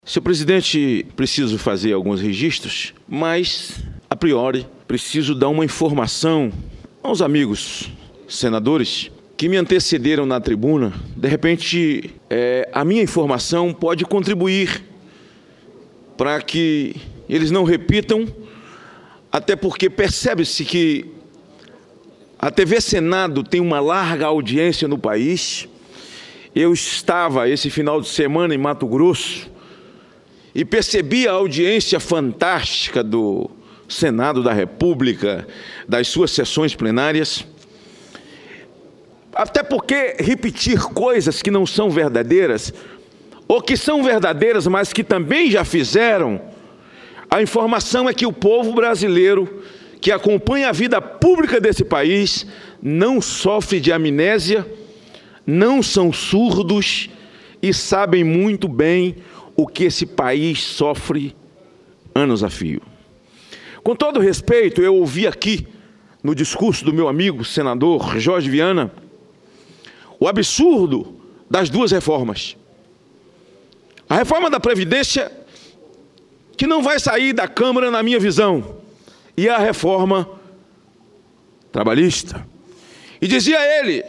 Senhor presidente, preciso fazer alguns registros, mas, a priori, preciso dar uma informação aos amigos senadores que me antecederam na tribuna. De repente, a minha informação pode contribuir para que eles não repitam, até porque percebe-se que a TV Senado tem uma larga audiência no país. Eu estava esse final de semana em Mato Grosso e percebi a audiência fantástica do Senado da República, das suas sessões plenárias. Até porque repetir coisas que não são verdadeiras, ou que são verdadeiras, mas que também já fizeram, a informação é que o povo brasileiro que acompanha a vida pública desse país não sofre de amnésia, não são surdos e sabem muito bem o que esse país sofre anos a fio. Com todo respeito, eu ouvi aqui, no discurso do meu amigo senador Jorge Viana, o absurdo das duas reformas. A reforma da Previdência, que não vai sair da Câmara na minha visão, e a reforma trabalhista. E dizia ele,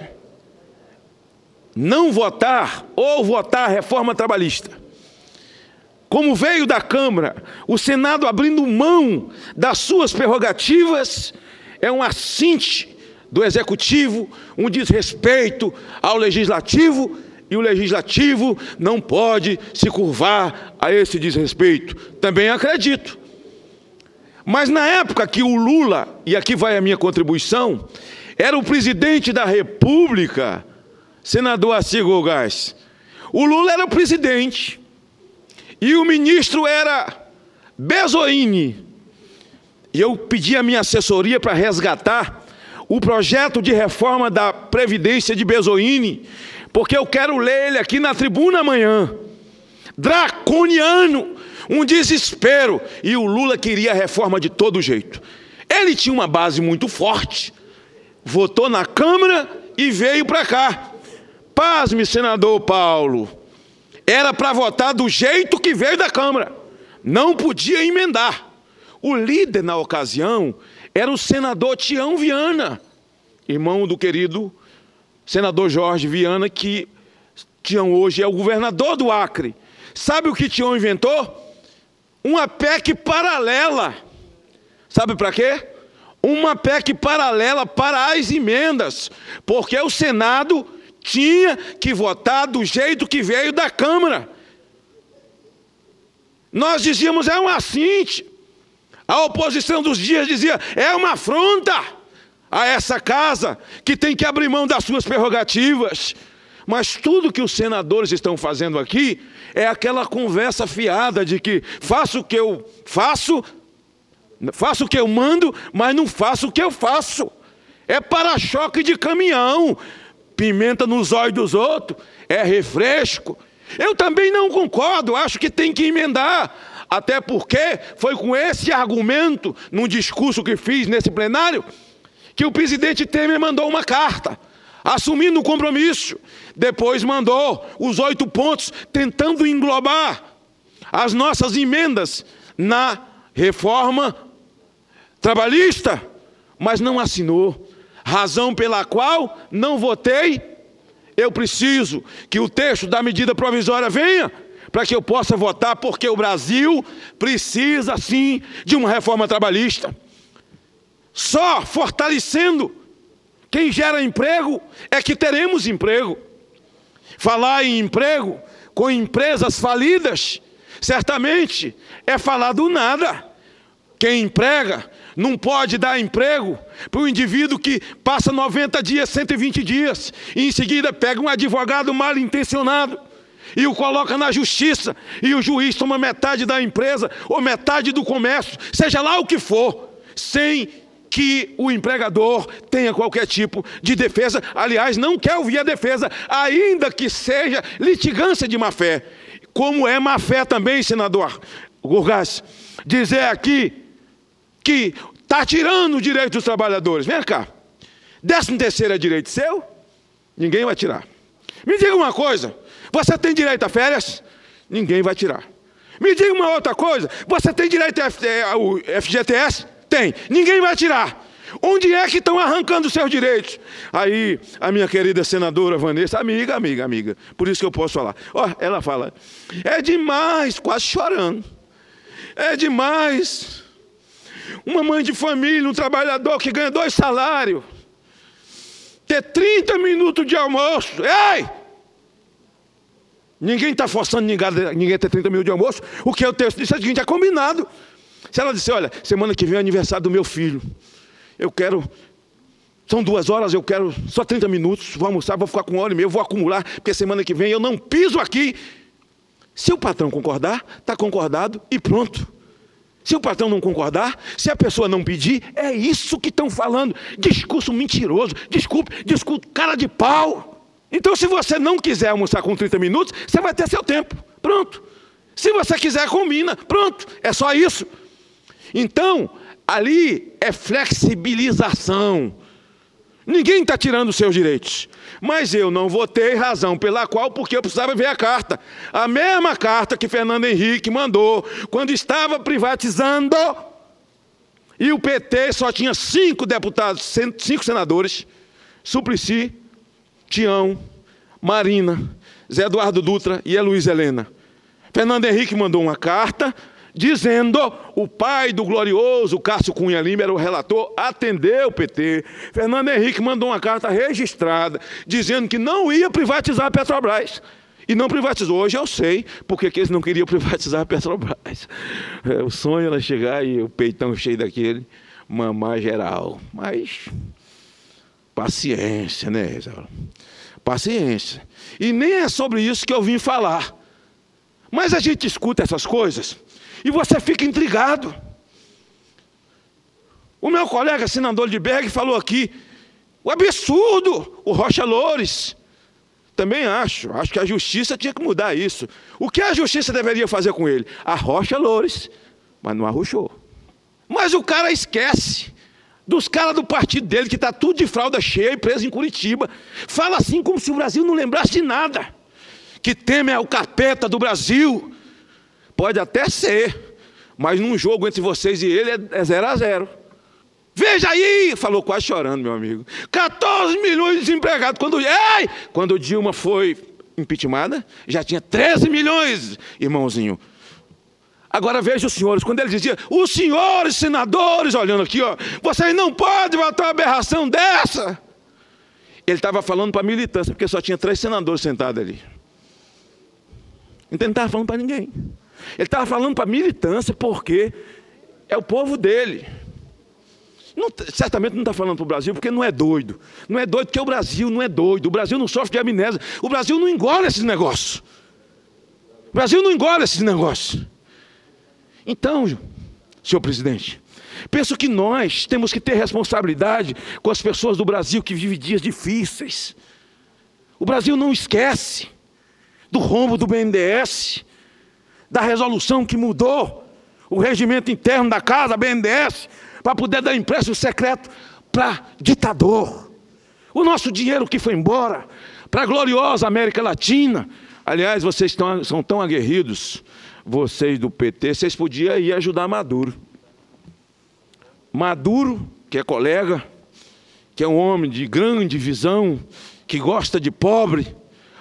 não votar ou votar a reforma trabalhista. Como veio da Câmara, o Senado abrindo mão das suas prerrogativas, é um assinte do Executivo, um desrespeito ao Legislativo, e o Legislativo não pode se curvar a esse desrespeito. Também acredito. Mas na época que o Lula, e aqui vai a minha contribuição, era o presidente da República, senador Arcílio Gás, o Lula era o presidente, e o ministro era Bezoini. E eu pedi a minha assessoria para resgatar o projeto de reforma da Previdência de Bezoini, porque eu quero ler ele aqui na tribuna amanhã. Draconiano, um desespero. E o Lula queria a reforma de todo jeito. Ele tinha uma base muito forte, votou na Câmara e veio para cá. Pasme, senador Paulo. Era para votar do jeito que veio da Câmara. Não podia emendar. O líder, na ocasião, era o senador Tião Viana, irmão do querido senador Jorge Viana, que Tião hoje é o governador do Acre. Sabe o que Tião inventou? Uma PEC paralela. Sabe para quê? Uma PEC paralela para as emendas, porque o Senado tinha que votar do jeito que veio da Câmara. Nós dizíamos, é um assinte. A oposição dos dias dizia, é uma afronta a essa casa que tem que abrir mão das suas prerrogativas. Mas tudo que os senadores estão fazendo aqui é aquela conversa fiada de que faço o que eu faço o que eu mando, mas não faço o que eu faço. É para-choque de caminhão, pimenta nos olhos dos outros, é refresco. Eu também não concordo, acho que tem que emendar, até porque foi com esse argumento, num discurso que fiz nesse plenário, que o presidente Temer mandou uma carta, assumindo o compromisso. Depois mandou os 8 pontos, tentando englobar as nossas emendas na reforma trabalhista, mas não assinou. Razão pela qual não votei. Eu preciso que o texto da medida provisória venha, para que eu possa votar, porque o Brasil precisa, sim, de uma reforma trabalhista. Só fortalecendo quem gera emprego é que teremos emprego. Falar em emprego com empresas falidas, certamente é falar do nada. Quem emprega não pode dar emprego para um indivíduo que passa 90 dias, 120 dias, e em seguida pega um advogado mal intencionado e o coloca na justiça, e o juiz toma metade da empresa ou metade do comércio, seja lá o que for, sem que o empregador tenha qualquer tipo de defesa. Aliás, não quer ouvir a defesa, ainda que seja litigância de má-fé. Como é má-fé também, senador Gás, dizer aqui que está tirando o direito dos trabalhadores. Vem cá, 13º é direito seu? Ninguém vai tirar. Me diga uma coisa, você tem direito a férias? Ninguém vai tirar. Me diga uma outra coisa. Você tem direito ao FGTS? Tem. Ninguém vai tirar. Onde é que estão arrancando os seus direitos? Aí, a minha querida senadora Vanessa, amiga. Por isso que eu posso falar. Ela fala, é demais, quase chorando. É demais. Uma mãe de família, um trabalhador que ganha 2 salários, ter 30 minutos de almoço. Ei! Ninguém está forçando ninguém a ter 30 minutos de almoço. O que o texto disse é o seguinte, é combinado. Se ela disser, olha, semana que vem é aniversário do meu filho. São 2 horas, eu quero só 30 minutos, vou almoçar, vou ficar com 1h30, vou acumular, porque semana que vem eu não piso aqui. Se o patrão concordar, está concordado e pronto. Se o patrão não concordar, se a pessoa não pedir, é isso que estão falando. Discurso mentiroso, discurso cara de pau. Então, se você não quiser almoçar com 30 minutos, você vai ter seu tempo, pronto. Se você quiser, combina, pronto, é só isso. Então, ali é flexibilização. Ninguém está tirando os seus direitos. Mas eu não votei, razão pela qual, porque eu precisava ver a carta. A mesma carta que Fernando Henrique mandou quando estava privatizando. E o PT só tinha 5 deputados, 5 senadores. Suplicy, Tião, Marina, Zé Eduardo Dutra e Heloísa Helena. Fernando Henrique mandou uma carta dizendo, o pai do glorioso Cássio Cunha Lima era o relator, atendeu o PT. Fernando Henrique mandou uma carta registrada, dizendo que não ia privatizar a Petrobras. E não privatizou. Hoje eu sei porque que eles não queriam privatizar a Petrobras. O sonho era chegar e o peitão cheio daquele, mamar geral. Mas, paciência, né, Isaura? Paciência. E nem é sobre isso que eu vim falar. Mas a gente escuta essas coisas e você fica intrigado. O meu colega senador de Berg falou aqui, o absurdo, o Rocha Loures. Também acho que a justiça tinha que mudar isso. O que a justiça deveria fazer com ele? Arrocha Loures, mas não arrochou. Mas o cara esquece dos caras do partido dele, que está tudo de fralda cheia e preso em Curitiba. Fala assim como se o Brasil não lembrasse de nada. Que Temer é o capeta do Brasil. Pode até ser, mas num jogo entre vocês e ele é 0-0. Veja aí, falou quase chorando, meu amigo. 14 milhões de desempregados. Quando Dilma foi impeachmentada, já tinha 13 milhões, irmãozinho. Agora veja os senhores, quando ele dizia, os senhores senadores, olhando aqui, vocês não podem votar uma aberração dessa. Ele estava falando para a militância, porque só tinha 3 senadores sentados ali. Então ele não estava falando para ninguém. Ele estava falando para a militância, porque é o povo dele. Certamente não está falando para o Brasil, porque não é doido. Não é doido porque o Brasil não é doido. O Brasil não sofre de amnésia. O Brasil não engole esses negócios. O Brasil não engole esses negócios. Então, senhor presidente, penso que nós temos que ter responsabilidade com as pessoas do Brasil que vivem dias difíceis. O Brasil não esquece do rombo do BNDES, da resolução que mudou o regimento interno da casa, BNDES, para poder dar empréstimo secreto para ditador. O nosso dinheiro que foi embora para a gloriosa América Latina. Aliás, vocês são tão aguerridos, vocês do PT, vocês podiam ir ajudar Maduro. Maduro, que é colega, que é um homem de grande visão, que gosta de pobre.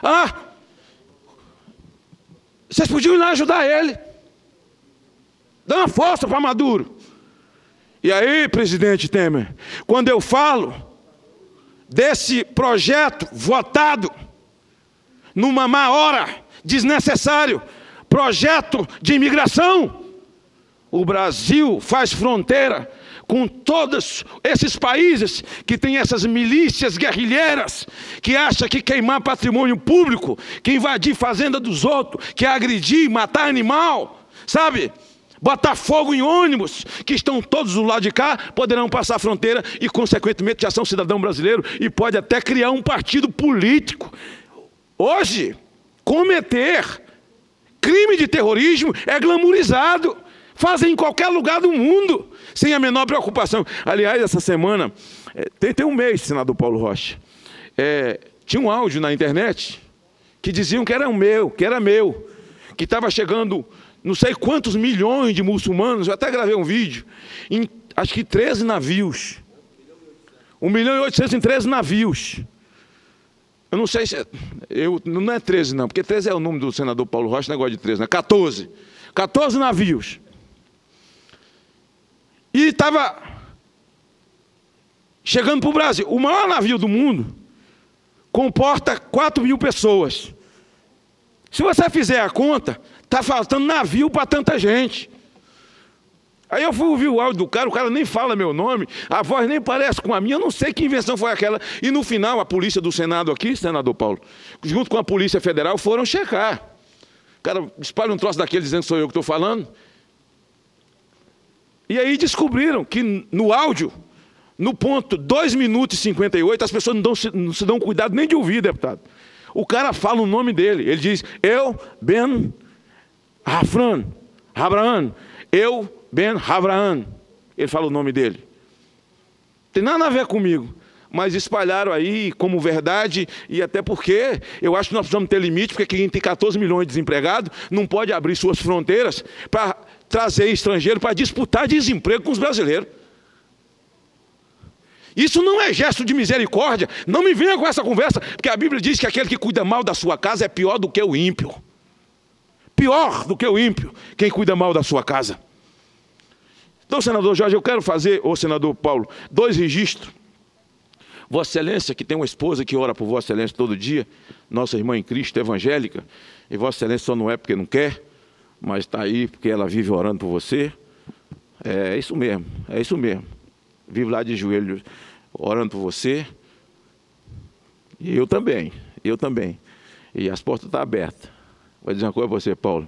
Vocês podiam ir lá ajudar ele. Dá uma força para Maduro. E aí, presidente Temer, quando eu falo desse projeto votado numa má hora, desnecessário, projeto de imigração, o Brasil faz fronteira com todos esses países que têm essas milícias guerrilheiras, que acham que queimar patrimônio público, que invadir fazenda dos outros, que agredir, matar animal, sabe? Botar fogo em ônibus, que estão todos do lado de cá, poderão passar a fronteira e, consequentemente, já são cidadão brasileiro e pode até criar um partido político. Hoje, cometer crime de terrorismo é glamourizado. Fazem em qualquer lugar do mundo, sem a menor preocupação. Aliás, essa semana, tem um mês, senador Paulo Rocha, tinha um áudio na internet que diziam que era meu, que estava chegando não sei quantos milhões de muçulmanos, eu até gravei um vídeo, em acho que 13 navios. 1.800.000 em 13 navios. Eu não sei se... não é 13 não, porque 13 é o número do senador Paulo Rocha, negócio de 13, né? 14. 14 navios. E estava chegando para o Brasil. O maior navio do mundo comporta 4.000 pessoas. Se você fizer a conta, está faltando navio para tanta gente. Aí eu fui ouvir o áudio do cara, o cara nem fala meu nome, a voz nem parece com a minha, eu não sei que invenção foi aquela. E no final, a polícia do Senado aqui, senador Paulo, junto com a Polícia Federal, foram checar. O cara espalha um troço daquele dizendo que sou eu que estou falando. E aí descobriram que no áudio, no ponto 2 minutos e 58, as pessoas não se dão cuidado nem de ouvir, deputado. O cara fala o nome dele, ele diz, eu, Ben Hafran, Abraham, eu, Ben Abraham. Ele fala o nome dele. Tem nada a ver comigo. Mas espalharam aí como verdade, e até porque eu acho que nós precisamos ter limite, porque quem tem 14 milhões de desempregados não pode abrir suas fronteiras para trazer estrangeiro para disputar desemprego com os brasileiros. Isso não é gesto de misericórdia. Não me venha com essa conversa, porque a Bíblia diz que aquele que cuida mal da sua casa é pior do que o ímpio. Pior do que o ímpio, quem cuida mal da sua casa. Então, senador Jorge, eu quero fazer, ou senador Paulo, 2 registros. Vossa Excelência, que tem uma esposa que ora por Vossa Excelência todo dia, nossa irmã em Cristo, evangélica, e Vossa Excelência só não é porque não quer, mas está aí porque ela vive orando por você. É isso mesmo, é isso mesmo. Vive lá de joelhos orando por você. E eu também. E as portas estão abertas. Vou dizer uma coisa para você, Paulo.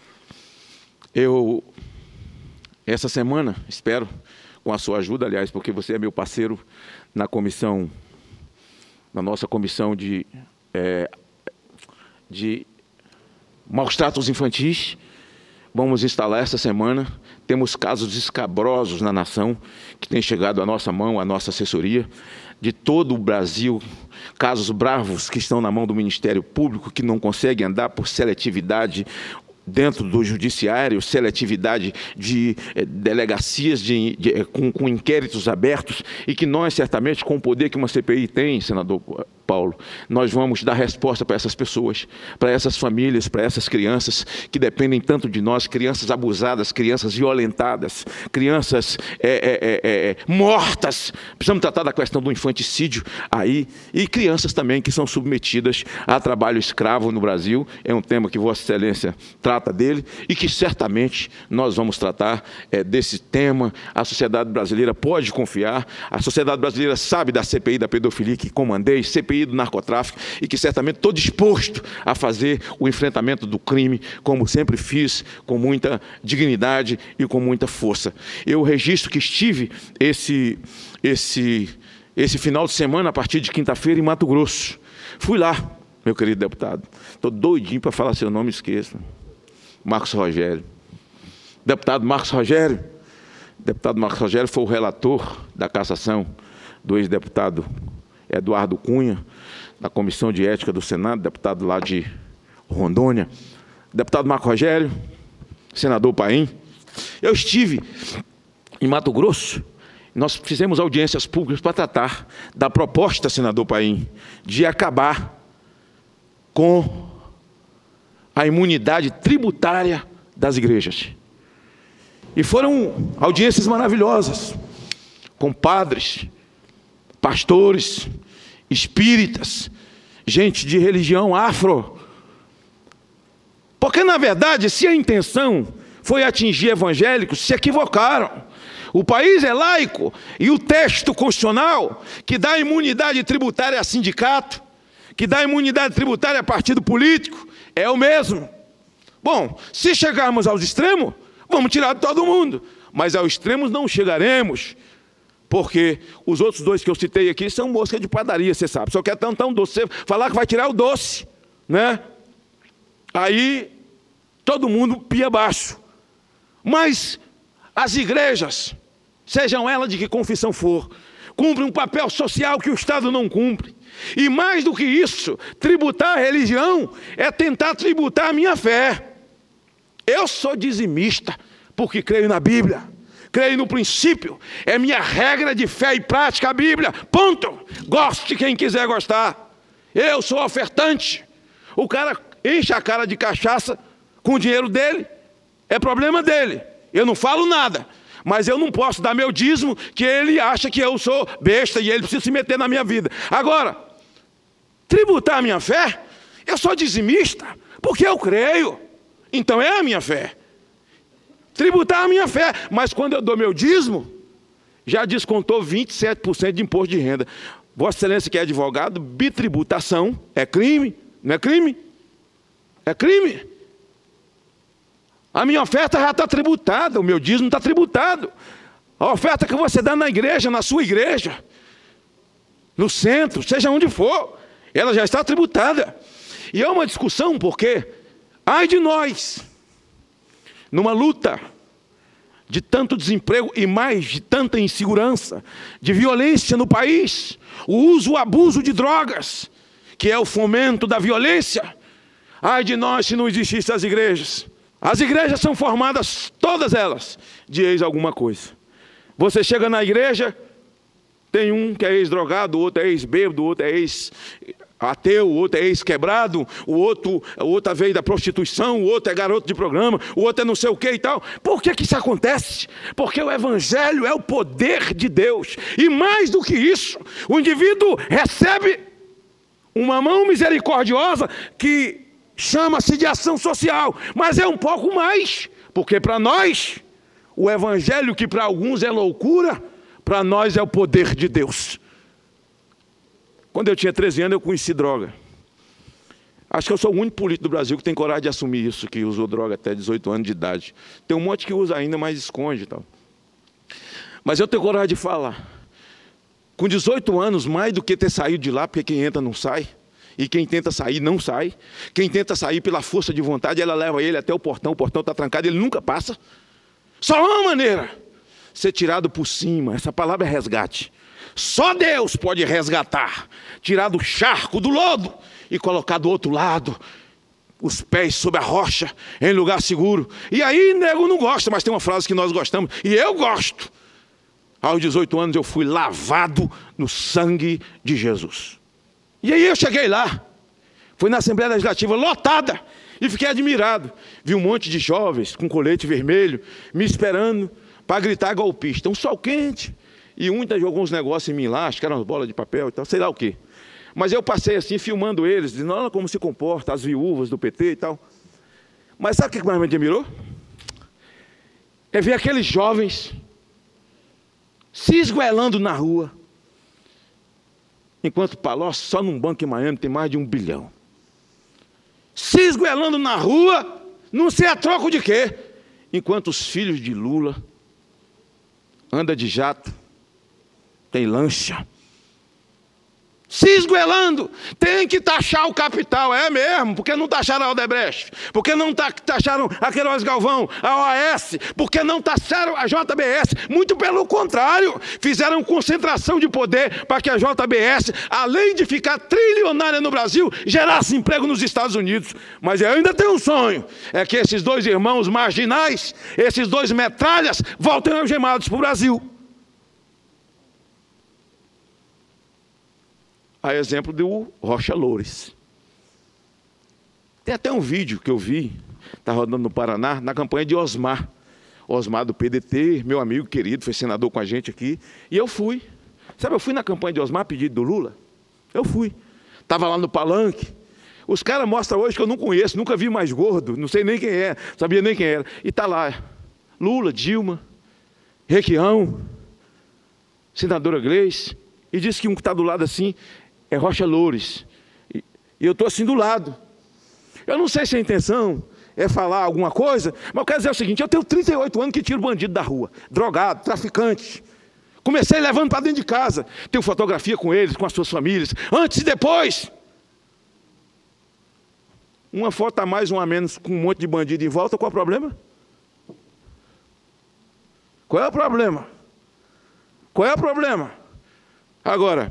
Essa semana, espero, com a sua ajuda, aliás, porque você é meu parceiro na nossa comissão de maus tratos infantis, vamos instalar essa semana. Temos casos escabrosos na nação, que têm chegado à nossa mão, à nossa assessoria, de todo o Brasil, casos bravos que estão na mão do Ministério Público, que não conseguem andar por seletividade dentro do judiciário, seletividade de delegacias com inquéritos abertos, e que nós, certamente, com o poder que uma CPI tem, senador Paulo, nós vamos dar resposta para essas pessoas, para essas famílias, para essas crianças que dependem tanto de nós, crianças abusadas, crianças violentadas, crianças mortas. Precisamos tratar da questão do infanticídio aí, e crianças também que são submetidas a trabalho escravo no Brasil. É um tema que Vossa Excelência trata dele, e que certamente nós vamos tratar desse tema. A sociedade brasileira pode confiar, a sociedade brasileira sabe da CPI da pedofilia que comandei, CPI do narcotráfico, e que certamente estou disposto a fazer o enfrentamento do crime, como sempre fiz, com muita dignidade e com muita força. Eu registro que estive esse final de semana, a partir de quinta-feira, em Mato Grosso. Fui lá, meu querido deputado. Estou doidinho para falar seu nome, esqueça. Marcos Rogério. Deputado Marcos Rogério. Deputado Marcos Rogério foi o relator da cassação do ex-deputado Eduardo Cunha, da Comissão de Ética do Senado, deputado lá de Rondônia. Deputado Marcos Rogério, senador Paim. Eu estive em Mato Grosso, nós fizemos audiências públicas para tratar da proposta, senador Paim, de acabar com a imunidade tributária das igrejas. E foram audiências maravilhosas, com padres, pastores, espíritas, gente de religião afro. Porque, na verdade, se a intenção foi atingir evangélicos, se equivocaram. O país é laico, e o texto constitucional que dá imunidade tributária a sindicato, que dá imunidade tributária a partido político, é o mesmo. Bom, se chegarmos aos extremos, vamos tirar de todo mundo. Mas aos extremos não chegaremos, porque os outros 2 que eu citei aqui são mosca de padaria, você sabe. Só quer tão doce. Você falar que vai tirar o doce, né? Aí todo mundo pia abaixo. Mas as igrejas, sejam elas de que confissão for, cumprem um papel social que o Estado não cumpre. E mais do que isso, tributar a religião é tentar tributar a minha fé. Eu sou dizimista porque creio na Bíblia, creio no princípio, é minha regra de fé e prática a Bíblia, ponto. Goste quem quiser gostar. Eu sou ofertante. O cara enche a cara de cachaça com o dinheiro dele, é problema dele. Eu não falo nada, mas eu não posso dar meu dízimo, que ele acha que eu sou besta e ele precisa se meter na minha vida. Agora, tributar a minha fé, eu sou dizimista porque eu creio, então é a minha fé. Tributar a minha fé, mas quando eu dou meu dízimo, já descontou 27% de imposto de renda. Vossa Excelência que é advogado, bitributação é crime, não é crime? É crime. A minha oferta já está tributada, o meu dízimo está tributado. A oferta que você dá na igreja, na sua igreja, no centro, seja onde for, ela já está tributada. E é uma discussão porque, ai de nós, numa luta de tanto desemprego e mais de tanta insegurança, de violência no país, o uso, o abuso de drogas, que é o fomento da violência, ai de nós se não existissem as igrejas. As igrejas são formadas, todas elas, de ex alguma coisa. Você chega na igreja, tem um que é ex-drogado, o outro é ex-bêbado, o outro é ex-ateu, o outro é ex-quebrado, o outro veio da prostituição, o outro é garoto de programa, o outro é não sei o que e tal. Por que isso acontece? Porque o evangelho é o poder de Deus. E mais do que isso, o indivíduo recebe uma mão misericordiosa que chama-se de ação social, mas é um pouco mais, porque para nós, o evangelho que para alguns é loucura, para nós é o poder de Deus. Quando eu tinha 13 anos, eu conheci droga. Acho que eu sou o único político do Brasil que tem coragem de assumir isso, que usou droga até 18 anos de idade. Tem um monte que usa ainda, mas esconde e tal. Mas eu tenho coragem de falar. Com 18 anos, mais do que ter saído de lá, porque quem entra não sai, e quem tenta sair não sai. Quem tenta sair pela força de vontade, ela leva ele até o portão está trancado, ele nunca passa. Só uma maneira, ser tirado por cima. Essa palavra é resgate. Só Deus pode resgatar, tirar do charco, do lodo, e colocar do outro lado, os pés sobre a rocha, em lugar seguro. E aí, nego não gosta, mas tem uma frase que nós gostamos, e eu gosto. Aos 18 anos eu fui lavado no sangue de Jesus. E aí eu cheguei lá, fui na Assembleia Legislativa lotada, e fiquei admirado. Vi um monte de jovens com colete vermelho, me esperando para gritar golpista. Um sol quente, e um jogou uns negócios em mim lá, acho que eram bolas de papel e tal, sei lá o quê. Mas eu passei assim, filmando eles, dizendo, olha como se comporta, as viúvas do PT e tal. Mas sabe o que mais me admirou? É ver aqueles jovens se esgoelando na rua, enquanto Palocci, só num banco em Miami, tem mais de 1 bilhão. Se esgoelando na rua, não sei a troco de quê? Enquanto os filhos de Lula andam de jato, tem lancha, se esgoelando. Tem que taxar o capital, é mesmo, porque não taxaram a Odebrecht, porque não taxaram a Queiroz Galvão, a OAS, porque não taxaram a JBS, muito pelo contrário, fizeram concentração de poder para que a JBS, além de ficar trilionária no Brasil, gerasse emprego nos Estados Unidos. Mas eu ainda tenho um sonho, é que esses dois irmãos marginais, esses dois metralhas, voltem algemados para o Brasil. A exemplo do Rocha Loures. Tem até um vídeo que eu vi, está rodando no Paraná, na campanha de Osmar. Osmar do PDT, meu amigo querido, foi senador com a gente aqui. E eu fui. Sabe, eu fui na campanha de Osmar, pedido do Lula. Eu fui. Estava lá no palanque. Os caras mostram hoje que eu não conheço, nunca vi mais gordo, não sei nem quem é, sabia nem quem era. E está lá, Lula, Dilma, Requião, senadora Gleice, e disse que um que está do lado assim é Rocha Loures. E eu estou assim do lado. Eu não sei se a intenção é falar alguma coisa, mas eu quero dizer o seguinte, eu tenho 38 anos que tiro bandido da rua, drogado, traficante. Comecei levando para dentro de casa. Tenho fotografia com eles, com as suas famílias, antes e depois. Uma foto a mais, uma a menos, com um monte de bandido em volta, qual é o problema? Qual é o problema? Qual é o problema? Agora,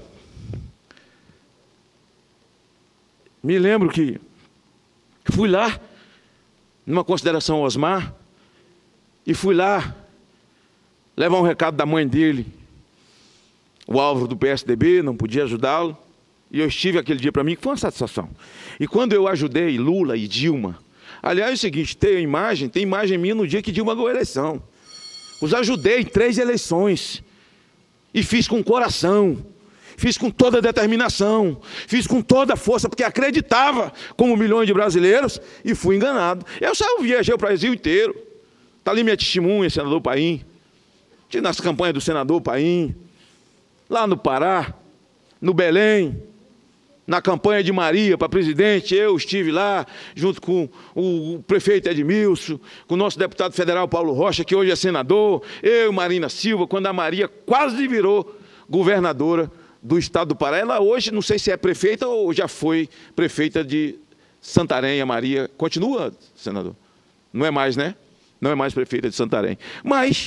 me lembro que fui lá, numa consideração ao Osmar, e fui lá levar um recado da mãe dele, o Álvaro do PSDB, não podia ajudá-lo, e eu estive aquele dia para mim, que foi uma satisfação. E quando eu ajudei Lula e Dilma, aliás, é o seguinte, tem imagem minha no dia que Dilma ganhou a eleição. Os ajudei em 3 eleições, e fiz com coração, fiz com toda a determinação, fiz com toda a força, porque acreditava, como milhões de brasileiros, e fui enganado. Viajei o Brasil inteiro, está ali minha testemunha, senador Paim, nas campanhas do senador Paim, lá no Pará, no Belém, na campanha de Maria para presidente, eu estive lá, junto com o prefeito Edmilson, com o nosso deputado federal Paulo Rocha, que hoje é senador, eu e Marina Silva, quando a Maria quase virou governadora do estado do Pará. Ela hoje, não sei se é prefeita ou já foi prefeita de Santarém, a Maria. Continua, senador? Não é mais, né? Não é mais prefeita de Santarém. Mas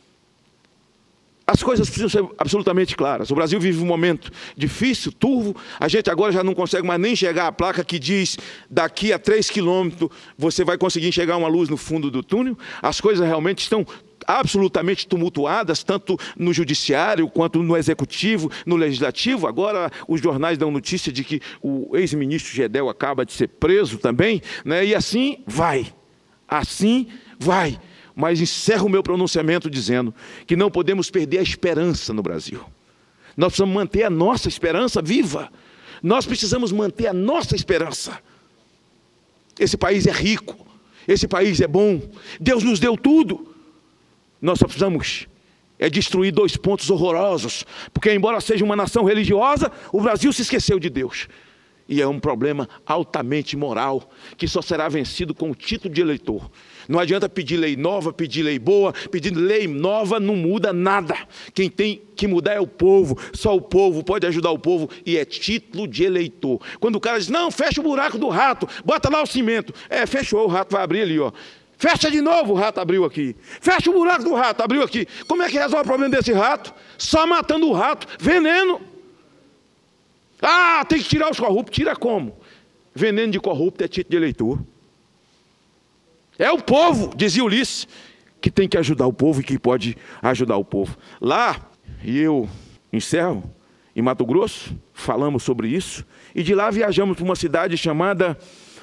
as coisas precisam ser absolutamente claras. O Brasil vive um momento difícil, turvo. A gente agora já não consegue mais nem enxergar a placa que diz daqui a 3 quilômetros você vai conseguir enxergar uma luz no fundo do túnel. As coisas realmente estão absolutamente tumultuadas, tanto no judiciário quanto no executivo, no legislativo. Agora os jornais dão notícia de que o ex-ministro Gedel acaba de ser preso também, né? E assim vai. Mas encerro o meu pronunciamento dizendo que não podemos perder a esperança no Brasil. Nós precisamos manter a nossa esperança viva. Nós precisamos manter a nossa esperança. Esse país é rico, esse país é bom, Deus nos deu tudo. Nós só precisamos destruir 2 pontos horrorosos, porque embora seja uma nação religiosa, o Brasil se esqueceu de Deus. E é um problema altamente moral, que só será vencido com o título de eleitor. Não adianta pedir lei nova, pedir lei boa, pedir lei nova não muda nada. Quem tem que mudar é o povo, só o povo pode ajudar o povo, e é título de eleitor. Quando o cara diz, não, fecha o buraco do rato, bota lá o cimento. Fechou, o rato vai abrir ali, ó. Fecha de novo, o rato abriu aqui. Fecha o buraco do rato, abriu aqui. Como é que resolve o problema desse rato? Só matando o rato, veneno. Ah, tem que tirar os corruptos. Tira como? Veneno de corrupto é título de eleitor. É o povo, dizia Ulisses, que tem que ajudar o povo e que pode ajudar o povo. Lá, e eu encerro, em Mato Grosso, falamos sobre isso, e de lá viajamos para uma cidade chamada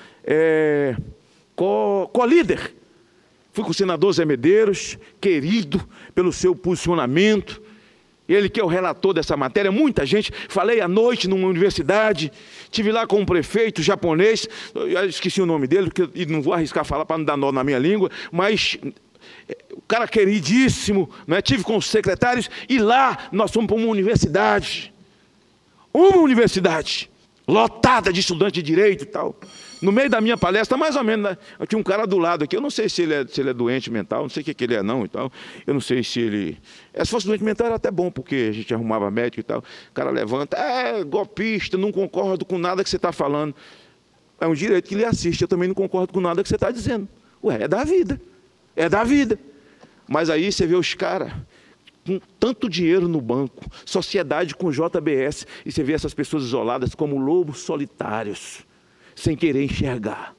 Colíder. Fui com o senador Zé Medeiros, querido pelo seu posicionamento, ele que é o relator dessa matéria, muita gente. Falei à noite numa universidade, estive lá com um prefeito japonês, eu esqueci o nome dele, e não vou arriscar falar para não dar nó na minha língua, mas o cara queridíssimo, né? Tive com os secretários, e lá nós fomos para uma universidade lotada de estudantes de direito e tal. No meio da minha palestra, mais ou menos, né, eu tinha um cara do lado aqui, eu não sei se ele é doente mental, não sei o que ele é não e tal, eu não sei se ele... Se fosse doente mental era até bom, porque a gente arrumava médico e tal, o cara levanta, golpista, não concordo com nada que você está falando. É um direito que lhe assiste, eu também não concordo com nada que você está dizendo. É da vida. Mas aí você vê os caras com tanto dinheiro no banco, sociedade com JBS, e você vê essas pessoas isoladas como lobos solitários, sem querer enxergar.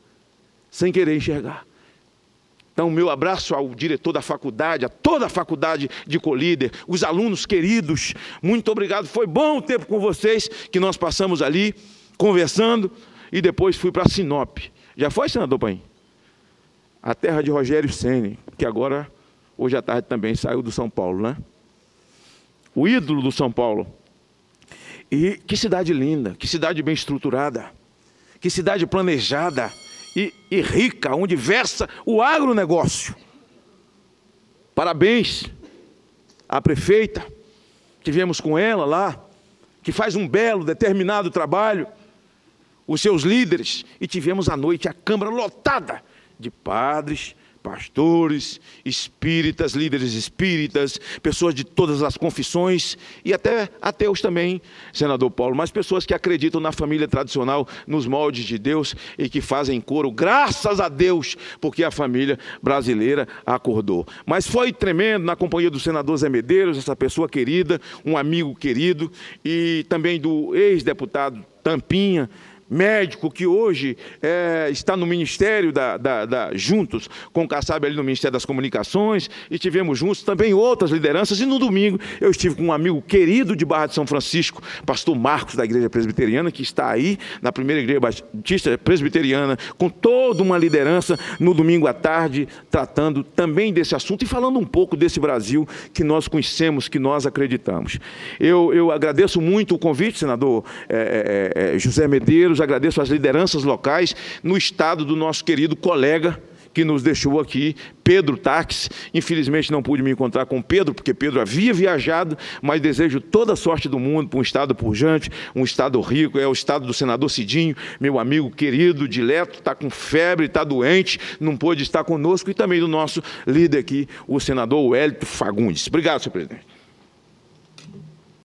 Então, meu abraço ao diretor da faculdade, a toda a faculdade de Colíder, os alunos queridos, muito obrigado. Foi bom o tempo com vocês que nós passamos ali, conversando, e depois fui para Sinop. Já foi, senador Paim? A terra de Rogério Ceni, que agora, hoje à tarde também, saiu do São Paulo, né? O ídolo do São Paulo. E que cidade linda, que cidade bem estruturada, que cidade planejada e rica, onde versa o agronegócio. Parabéns à prefeita, tivemos com ela lá, que faz um belo, determinado trabalho, os seus líderes, e tivemos à noite a Câmara lotada de padres, pastores, espíritas, líderes espíritas, pessoas de todas as confissões e até ateus também, senador Paulo, mas pessoas que acreditam na família tradicional, nos moldes de Deus e que fazem coro, graças a Deus, porque a família brasileira acordou. Mas foi tremendo na companhia do senador Zé Medeiros, essa pessoa querida, um amigo querido, e também do ex-deputado Tampinha, médico que hoje está no Ministério juntos com o Kassab ali no Ministério das Comunicações, e tivemos juntos também outras lideranças. E no domingo eu estive com um amigo querido de Barra de São Francisco, pastor Marcos, da Igreja Presbiteriana, que está aí na primeira Igreja Batista Presbiteriana, com toda uma liderança, no domingo à tarde, tratando também desse assunto e falando um pouco desse Brasil que nós conhecemos, que nós acreditamos. Eu agradeço muito o convite, senador José Medeiros, agradeço as lideranças locais no estado do nosso querido colega que nos deixou aqui, Pedro Taques. Infelizmente não pude me encontrar com Pedro, porque Pedro havia viajado, mas desejo toda a sorte do mundo para um estado pujante, um estado rico, é o estado do senador Cidinho, meu amigo querido, dileto, está com febre, está doente, não pôde estar conosco, e também do nosso líder aqui, o senador Wellington Fagundes. Obrigado, senhor presidente.